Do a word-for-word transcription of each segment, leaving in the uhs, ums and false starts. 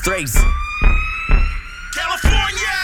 Strays. California!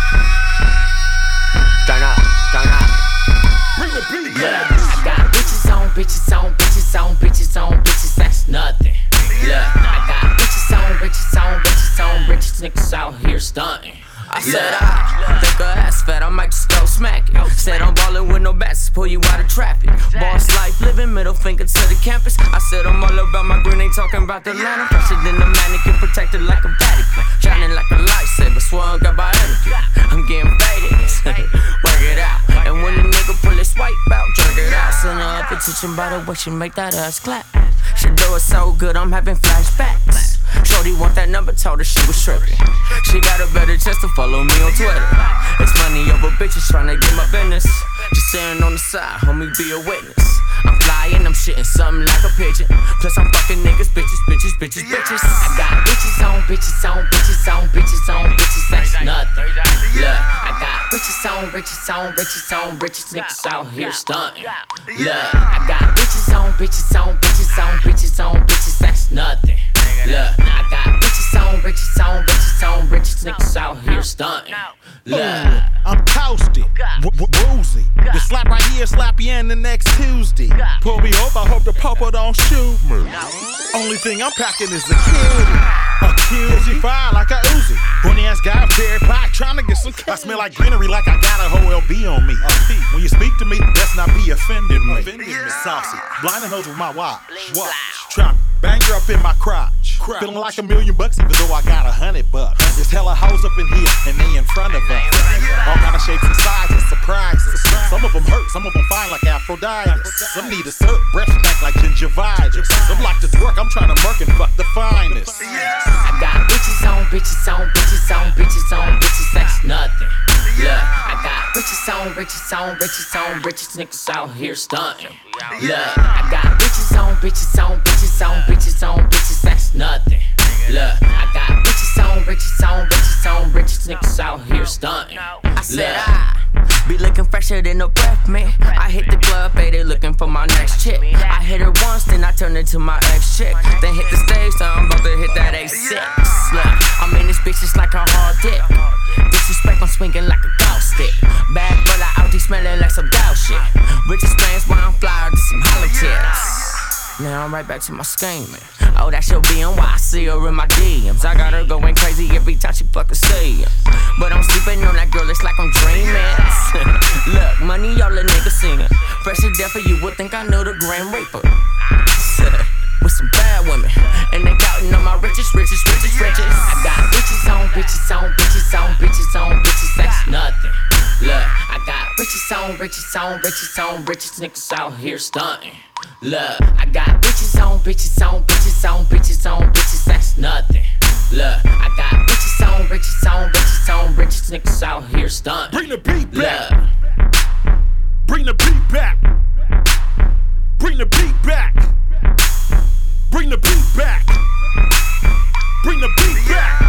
Turn up, turn up. Bring the beat Yeah, I got bitches on, bitches on, bitches on, bitches on, bitches, that's nothing. Yeah, I got bitches on, bitches on, bitches on, bitches, niggas out here stunting. I said I think her ass fat, I might just go smack it. Said I'm ballin' with no bats, pull you out of traffic. Boss life, living, middle finger to the campus. I said I'm all about my green, ain't talking about the ladder. Fresher than the mannequin, protected like a Vatican. Shining like a lightsaber, swung up by etiquette. I'm getting faded, work it out. And when the nigga pull his swipe out, jerk it out. Send her up attention by the way she make that ass clap. She do it so good, I'm having flashbacks. Shorty want that number, told her she was tripping. She got a better chance to follow me on Twitter. It's money over bitches tryna get my business. Just standing on the side, homie, be a witness. I'm flying, I'm shitting something like a pigeon. Plus I'm fucking niggas, bitches, bitches, bitches, bitches. I got bitches on, bitches on, bitches on, bitches on, bitches, that's nothing. Look, I got bitches on, bitches on, bitches on, bitches, niggas out here stunting. Look, I got bitches on, bitches on, bitches on, bitches on, bitches, that's nothing. Look, I got bitches on, bitches on, bitches on, bitches, niggas out here stunting. Look, I'm toasty, woozy. The slap right here, slap you in the next Tuesday. Pull me up, I hope the popo don't shoot me. Only thing I'm packing is a cutie. A cutie, fire like a Uzi. Bunny ass guy, Perry Pie, trying to get some cutie. I smell like greenery like I got a whole L B on me. When you speak to me, let's not be offending me. Saucy, blinding hoes with my watch. Watch, try bang her up in my crotch. Feeling like a million bucks even though I got a hundred bucks. There's hella hoes up in here and they in front of us. All kind of shapes and sizes, surprises. Some of them hurt, some of them fine like Aphrodite. Some need a cert, breath stank like gingivitis. Some like to twerk, I'm trying to murk and fuck the finest. I got bitches on, bitches on, bitches on, bitches on, bitches, that's nothing. Look, I got bitches on, bitches on, bitches on, bitches, niggas out here stunting. Look, I got bitches on, bitches on, bitches on, bitches on, bitches, that's nothing. Look, I got bitches on, bitches on, bitches on, bitches, niggas out here stunting. I said I be looking fresher than a breath mint. I hit the club, faded looking for my next chick. I hit her once, then I turned into my ex chick. Then hit the stage, so I'm about to hit that A six. Look, I'm in this bitch just like a hard dick. Disrespect, I'm swinging like a golf stick. Bad girl, I out there smelling like some gout shit. Richest fans, why I'm flyer to some hollow tips. Now I'm right back to my scheming. Oh, that she'll be on why I see her in my D Ms. I got her going crazy every time she fucking see him. But I'm sleeping on that girl, it's like I'm dreaming. Look, money, y'all a nigga singing. Fresh to death, you would think I knew the Grand Reaper. With some bad women, and they counting on my riches, riches, riches, riches. I got bitches on, bitches on, bitches on, bitches on, bitches, that's nothing. Look, I got riches on, riches on, riches on, riches, niggas out here stunting. Look, I got bitches on, bitches on, bitches on, bitches on, bitches, that's nothing. Look, I got bitches on, bitches on, bitches on, bitches, niggas out here stunting. Bring the beat back. Look. Bring the beat back. Bring the beat back. Bring the beat back. Bring the beat back.